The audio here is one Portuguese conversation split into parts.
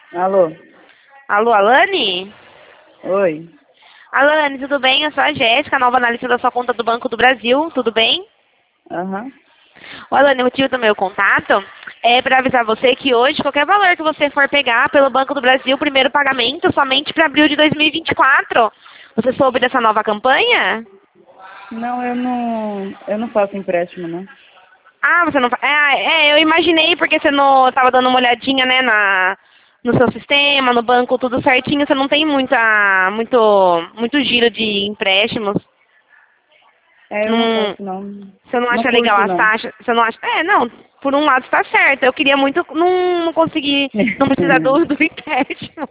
Alô? Alô, Alane? Oi. Alane, tudo bem? Eu sou a Jéssica, nova analista da sua conta do Banco do Brasil. Tudo bem? Aham. Ô, Alane, o motivo do meu contato é para avisar você que hoje, qualquer valor que você for pegar pelo Banco do Brasil, primeiro pagamento somente para abril de 2024. Você soube dessa nova campanha? Não, eu não faço empréstimo, não. Ah, você não... eu imaginei porque você não estava dando uma olhadinha, né, no seu sistema, no banco, tudo certinho. Você não tem muito giro de empréstimos. Eu não Não, faço, não. você não Não acha legal curto, as não. taxas? Você não acha... não, por um lado está certo. Eu queria muito não conseguir, não precisar do empréstimo.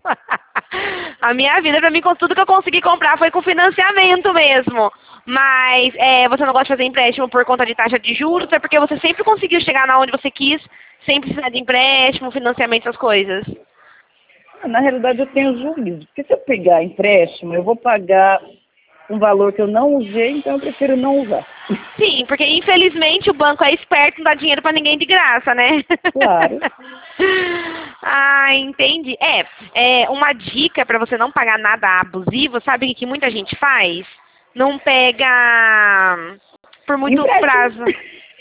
A minha vida, para mim, com tudo que eu consegui comprar foi com financiamento mesmo. Mas você não gosta de fazer empréstimo por conta de taxa de juros, é porque você sempre conseguiu chegar na onde você quis, sem precisar de empréstimo, financiamento, essas coisas. Na realidade, eu tenho juízo. Porque se eu pegar empréstimo, eu vou pagar um valor que eu não usei, então eu prefiro não usar. Sim, porque infelizmente o banco é esperto, não dá dinheiro pra ninguém de graça, né? Claro. Ah, entendi. Uma dica para você não pagar nada abusivo, sabe o que muita gente faz? Não pega por muito Empréstimo. prazo.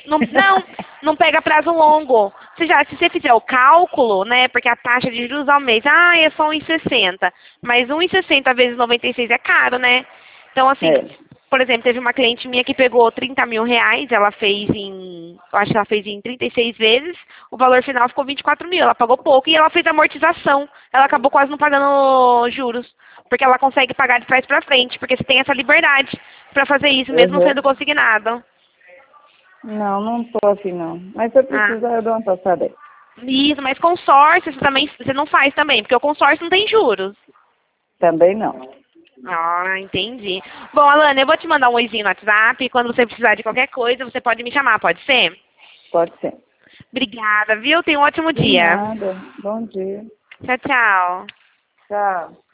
Não pega prazo longo. Se você fizer o cálculo, né, porque a taxa de juros ao mês, é só 1,60. Mas 1,60 vezes 96 é caro, né? Então, assim, É. por exemplo, teve uma cliente minha que pegou 30 mil reais, eu acho que ela fez em 36 vezes, o valor final ficou 24 mil, ela pagou pouco e ela fez amortização, ela acabou quase não pagando juros, porque ela consegue pagar de trás para frente, porque você tem essa liberdade para fazer isso, mesmo Uhum. sendo consignado. Não tô assim, não. Mas se eu Ah, precisar, eu dou uma passada aí. isso, mas consórcio você não faz também, porque o consórcio não tem juros. Também não. Ah, entendi. Bom, Alana, eu vou te mandar um oizinho no WhatsApp. E quando você precisar de qualquer coisa, você pode me chamar, pode ser? Pode ser. Obrigada, viu? Tenha um ótimo De dia. nada. Bom dia. Tchau, tchau. Tchau.